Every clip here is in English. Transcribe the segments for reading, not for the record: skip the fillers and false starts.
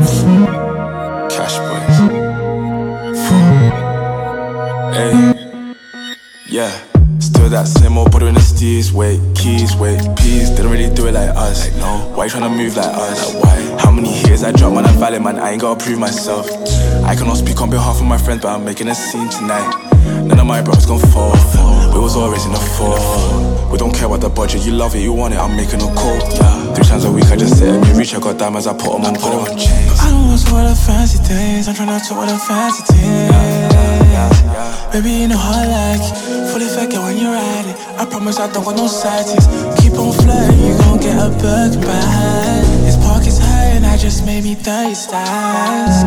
Cash boys. Hey, yeah. Still that same old brother in the steez. Wait, keys, wait, peas. Didn't really do it like us. Like, no. Why you tryna move like us? Like, why? How many years I dropped, man? I'm valid, man. I ain't gotta prove myself. I cannot speak on behalf of my friends, but I'm making a scene tonight. None of my brothers gon' fall. We was always in the fall. We don't care about the budget. You love it, you want it. I'm making a call. Yeah. 3 times a week, I just set me reach. I got diamonds, I put them on gold. I don't want to talk the fancy things. I'm tryna talk the fancy things. Baby, you know how I like it. Fully fake it when you ride it. I promise I don't got no sights. Keep on flirting, you gon' get a Birkin bag. His pocket's high and I just made me 30 stacks.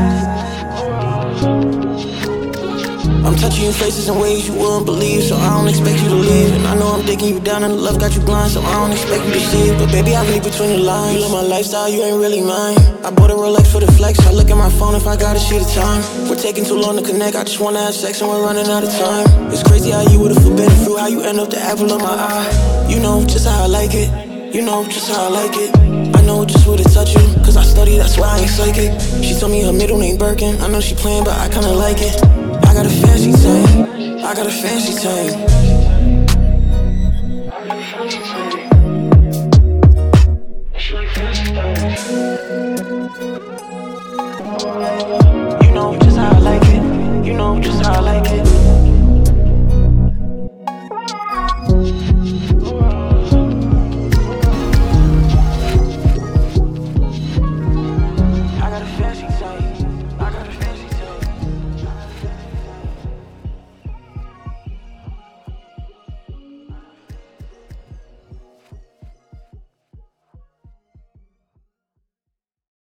I'm touching your faces in ways you wouldn't believe, so I don't expect you to leave. And I know I'm digging you down and the love got you blind, so I don't expect you to see it. But baby, I read between the lines. You love my lifestyle, you ain't really mine. I bought a Rolex for the flex, I look at my phone if I gotta see the time. We're taking too long to connect, I just wanna have sex and we're running out of time. It's crazy how you would've forbidden fruit, how you end up the apple of my eye. You know just how I like it, you know just how I like it. I know just what to touch you, cause I study, that's why I ain't psychic. She told me her middle name Birkin, I know she playing but I kinda like it. I got a fancy tank, I got a fancy tank.